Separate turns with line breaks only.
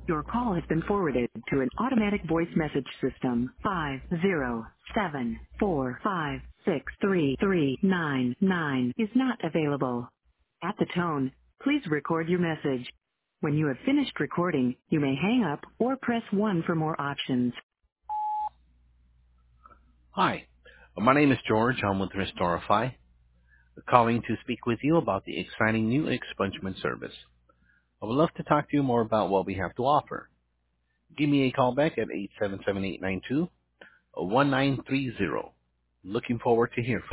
Your call has been forwarded to an automatic voice message system. 50745633399 is not available. At the tone, please record your message. When you have finished recording, you may hang up or press 1 for more options.
Hi, my name is George. I'm with Restorify, calling to speak with you about the exciting new expungement service. I would love to talk to you more about what we have to offer. Give me a call back at 877-892-1930. Looking forward to hearing from you.